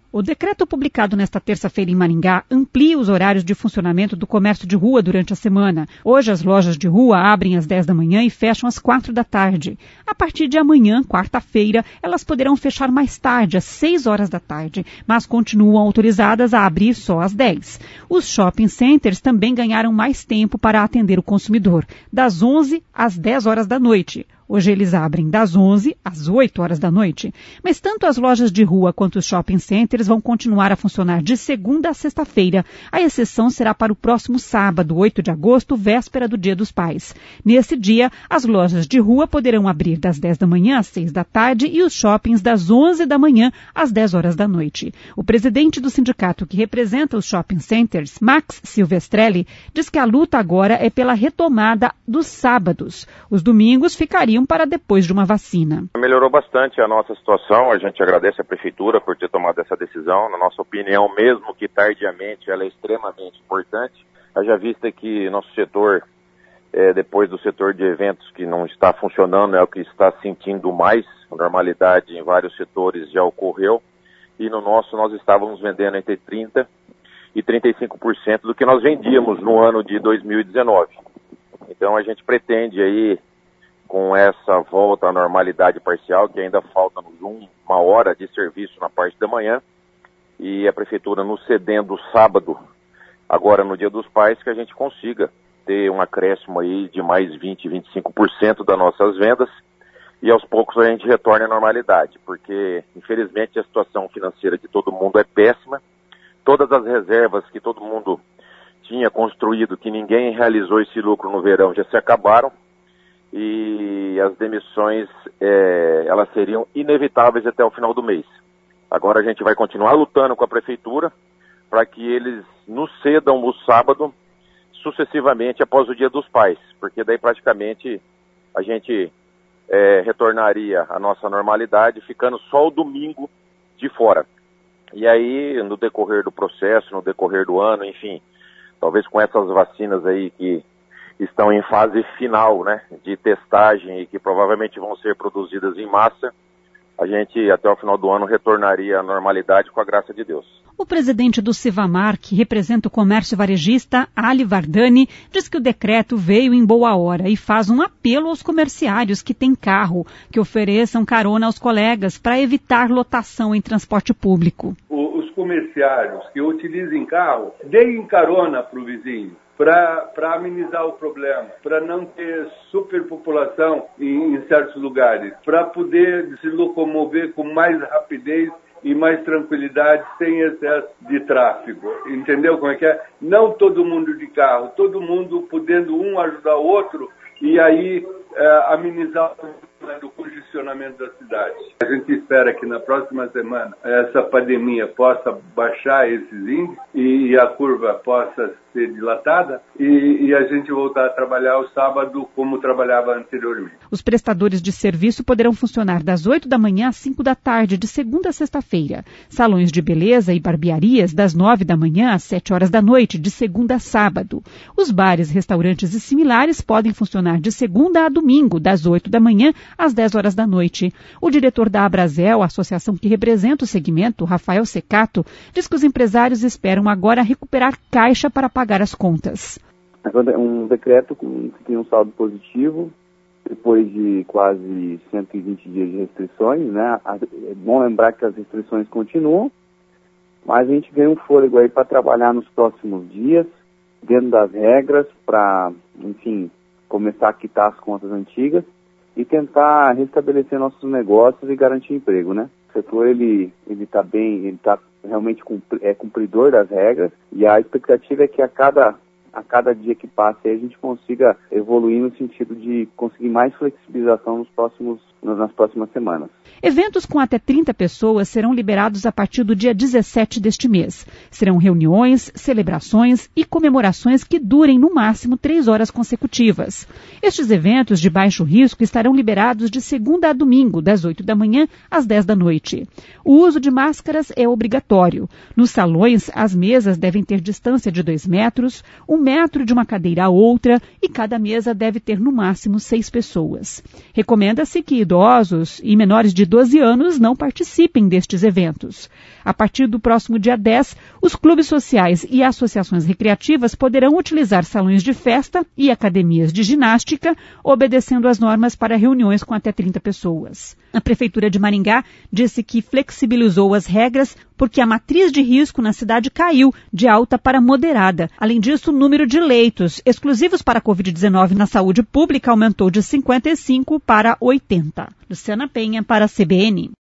O decreto publicado nesta terça-feira em Maringá amplia os horários de funcionamento do comércio de rua durante a semana. Hoje, as lojas de rua abrem às 10 da manhã e fecham às 4 da tarde. A partir de amanhã, quarta-feira, elas poderão fechar mais tarde, às 6 horas da tarde, mas continuam autorizadas a abrir só às 10. Os shopping centers também ganharam mais tempo para atender o consumidor, das 11 às 10 horas da noite. Hoje eles abrem das 11 às 8 horas da noite. Mas tanto as lojas de rua quanto os shopping centers vão continuar a funcionar de segunda a sexta-feira. A exceção será para o próximo sábado, 8 de agosto, véspera do Dia dos Pais. Nesse dia, as lojas de rua poderão abrir das 10 da manhã às 6 da tarde e os shoppings das 11 da manhã às 10 horas da noite. O presidente do sindicato que representa os shopping centers, Max Silvestrelli, diz que a luta agora é pela retomada dos sábados. Os domingos ficariam para depois de uma vacina. Melhorou bastante a nossa situação, a gente agradece a Prefeitura por ter tomado essa decisão. Na nossa opinião, mesmo que tardiamente, ela é extremamente importante. Haja vista que nosso setor, depois do setor de eventos que não está funcionando, é o que está sentindo mais. A normalidade em vários setores já ocorreu. E no nosso, nós estávamos vendendo entre 30% e 35% do que nós vendíamos no ano de 2019. Então a gente pretende aí, com essa volta à normalidade parcial, que ainda falta-nos uma hora de serviço na parte da manhã, e a Prefeitura nos cedendo sábado, agora no Dia dos Pais, que a gente consiga ter um acréscimo aí de mais 20%, 25% das nossas vendas, e aos poucos a gente retorna à normalidade, porque infelizmente a situação financeira de todo mundo é péssima, todas as reservas que todo mundo tinha construído, que ninguém realizou esse lucro no verão, já se acabaram, e as demissões, elas seriam inevitáveis até o final do mês. Agora a gente vai continuar lutando com a Prefeitura para que eles nos cedam o sábado sucessivamente após o Dia dos Pais, porque daí praticamente a gente retornaria à nossa normalidade, ficando só o domingo de fora. E aí, no decorrer do processo, no decorrer do ano, enfim, talvez com essas vacinas aí que estão em fase final, né, de testagem e que provavelmente vão ser produzidas em massa, a gente até o final do ano retornaria à normalidade com a graça de Deus. O presidente do Civamar, que representa o comércio varejista, Ali Vardani, diz que o decreto veio em boa hora e faz um apelo aos comerciários que têm carro, que ofereçam carona aos colegas para evitar lotação em transporte público. Os comerciários que utilizem carro, deem carona para o vizinho, para amenizar o problema, para não ter superpopulação em certos lugares, para poder se locomover com mais rapidez e mais tranquilidade, sem excesso de tráfego. Entendeu como é que é? Não todo mundo de carro, todo mundo podendo um ajudar o outro e aí amenizar o problema do congestionamento da cidade. A gente espera que na próxima semana essa pandemia possa baixar esses índices e a curva possa ser dilatada e a gente voltar a trabalhar o sábado como trabalhava anteriormente. Os prestadores de serviço poderão funcionar das 8 da manhã às 5 da tarde, de segunda a sexta-feira. Salões de beleza e barbearias das 9 da manhã às 7 horas da noite, de segunda a sábado. Os bares, restaurantes e similares podem funcionar de segunda a domingo, das 8 da manhã às 10 horas da noite. O diretor da Abrazel, a associação que representa o segmento, Rafael Secato, diz que os empresários esperam agora recuperar caixa para pagar as contas. É um decreto que tem um saldo positivo, depois de quase 120 dias de restrições, né? É bom lembrar que as restrições continuam, mas a gente ganha um fôlego aí para trabalhar nos próximos dias, dentro das regras, para, enfim, começar a quitar as contas antigas e tentar restabelecer nossos negócios e garantir emprego, né? O setor, ele está bem, ele está realmente cumpridor das regras e a expectativa é que a cada dia que passe a gente consiga evoluir no sentido de conseguir mais flexibilização nas próximas semanas. Eventos com até 30 pessoas serão liberados a partir do dia 17 deste mês. Serão reuniões, celebrações e comemorações que durem no máximo 3 horas consecutivas. Estes eventos de baixo risco estarão liberados de segunda a domingo, das 8 da manhã às 10 da noite. O uso de máscaras é obrigatório. Nos salões, as mesas devem ter distância de 2 metros, 1 metro de uma cadeira a outra e cada mesa deve ter no máximo 6 pessoas. Recomenda-se que idosos e menores de 12 anos não participem destes eventos. A partir do próximo dia 10, os clubes sociais e associações recreativas poderão utilizar salões de festa e academias de ginástica, obedecendo às normas para reuniões com até 30 pessoas. A Prefeitura de Maringá disse que flexibilizou as regras porque a matriz de risco na cidade caiu de alta para moderada. Além disso, o número de leitos exclusivos para a Covid-19 na saúde pública aumentou de 55 para 80. Luciana Penha para a CBN.